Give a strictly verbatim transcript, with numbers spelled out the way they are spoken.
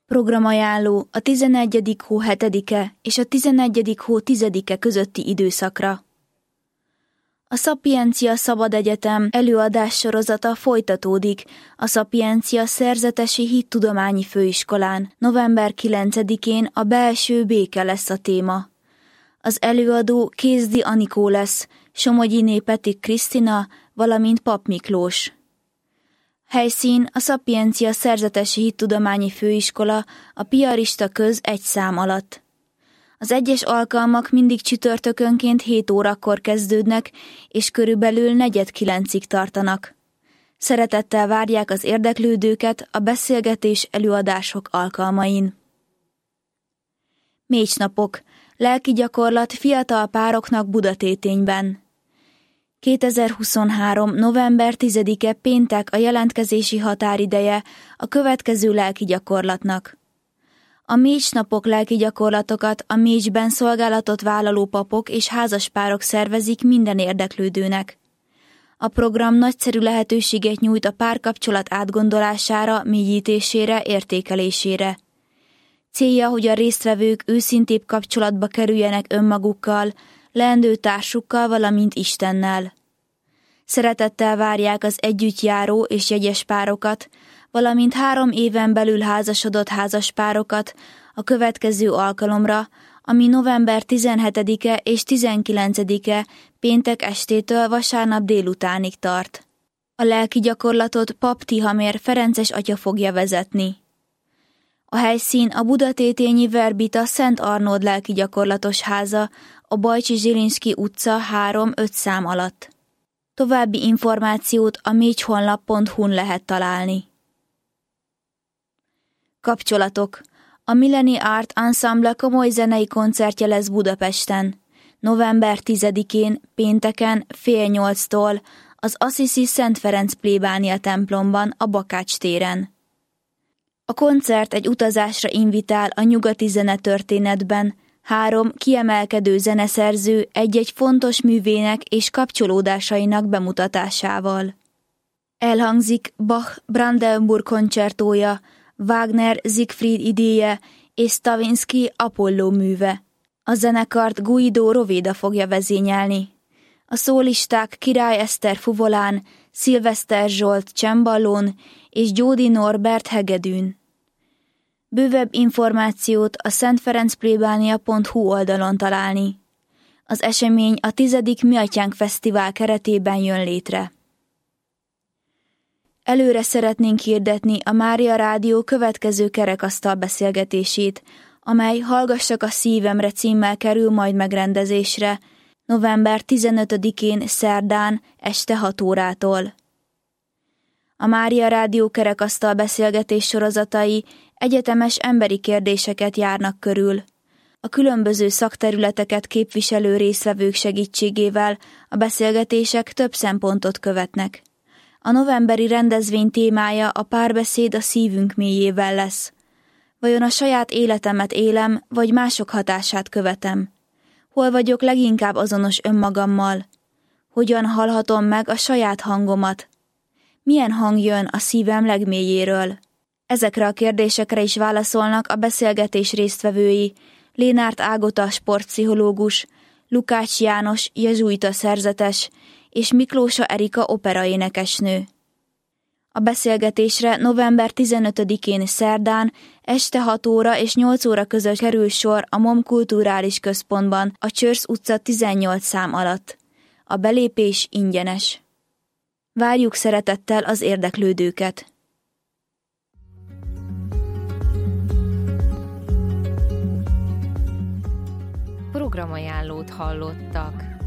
Programajánló a tizenegyedik hó hetedike és a tizenegyedik hó tizedike közötti időszakra. A Szapiencia Szabad Egyetem előadássorozata folytatódik a Szapiencia Szerzetesi Hittudományi Főiskolán. november kilencedikén a belső béke lesz a téma. Az előadó Kézdi Anikó lesz, Somogyiné Petik Krisztina, valamint Pap Miklós. Helyszín a Szapiencia Szerzetesi Hittudományi Főiskola, a Piarista köz egy szám alatt. Az egyes alkalmak mindig csütörtökönként hét órakor kezdődnek, és körülbelül negyed kilencig tartanak. Szeretettel várják az érdeklődőket a beszélgetés előadások alkalmain. Mécsnapok, lelki gyakorlat fiatal pároknak Budatétényben. kétezer-huszonhárom. november tizedike péntek a jelentkezési határideje a következő lelki gyakorlatnak. A Mécsnapok lelki gyakorlatokat a Mécsben szolgálatot vállaló papok és házaspárok szervezik minden érdeklődőnek. A program nagyszerű lehetőséget nyújt a párkapcsolat átgondolására, mélyítésére, értékelésére. Célja, hogy a résztvevők őszintébb kapcsolatba kerüljenek önmagukkal, leendő társukkal, valamint Istennel. Szeretettel várják az együttjáró és jegyes párokat, valamint három éven belül házasodott házaspárokat a következő alkalomra, ami november tizenhetedike és tizenkilencedike péntek estétől vasárnap délutánig tart. A lelki gyakorlatot Pap Tihamér Ferences atya fogja vezetni. A helyszín a Budatétényi Verbita Szent Arnold lelki gyakorlatos háza, a Bajcsi Zsilinszky utca három öt szám alatt. További információt a mécshonlap pont hu-n lehet találni. Kapcsolatok. A Milleni Art Ensemble komoly zenei koncertje lesz Budapesten. november tizedikén, pénteken, fél nyolctól az Assisi Szent Ferenc plébánia templomban, a Bakács téren. A koncert egy utazásra invitál a nyugati zenetörténetben, három kiemelkedő zeneszerző egy-egy fontos művének és kapcsolódásainak bemutatásával. Elhangzik Bach Brandenburg koncertója, Wagner Siegfried idéje és Stravinsky Apollo műve. A zenekart Guido Roveda fogja vezényelni. A szólisták Király Eszter fuvolán, Szilveszter Zsolt cemballón és Gyódi Norbert hegedűn. Bővebb információt a szentferencplébánia pont hu oldalon találni. Az esemény a tizedik Mi Atyánk Fesztivál keretében jön létre. Előre szeretnénk hirdetni a Mária Rádió következő kerekasztal beszélgetését, amely Hallgassak a szívemre címmel kerül majd megrendezésre, november tizenötödikén szerdán este hat órától. A Mária Rádió kerekasztal beszélgetés sorozatai egyetemes emberi kérdéseket járnak körül. A különböző szakterületeket képviselő résztvevők segítségével a beszélgetések több szempontot követnek. A novemberi rendezvény témája a párbeszéd a szívünk mélyével lesz. Vajon a saját életemet élem, vagy mások hatását követem? Hol vagyok leginkább azonos önmagammal? Hogyan hallhatom meg a saját hangomat? Milyen hang jön a szívem legmélyéről? Ezekre a kérdésekre is válaszolnak a beszélgetés résztvevői, Lénárt Ágota sportpszichológus, Lukács János jezsuita szerzetes és Miklósa Erika operaénekesnő. A beszélgetésre november tizenötödikén szerdán este hat óra és nyolc óra között kerül sor a MOM Kulturális Központban, a Csörsz utca tizennyolc szám alatt. A belépés ingyenes. Várjuk szeretettel az érdeklődőket! Programajánlót hallottak.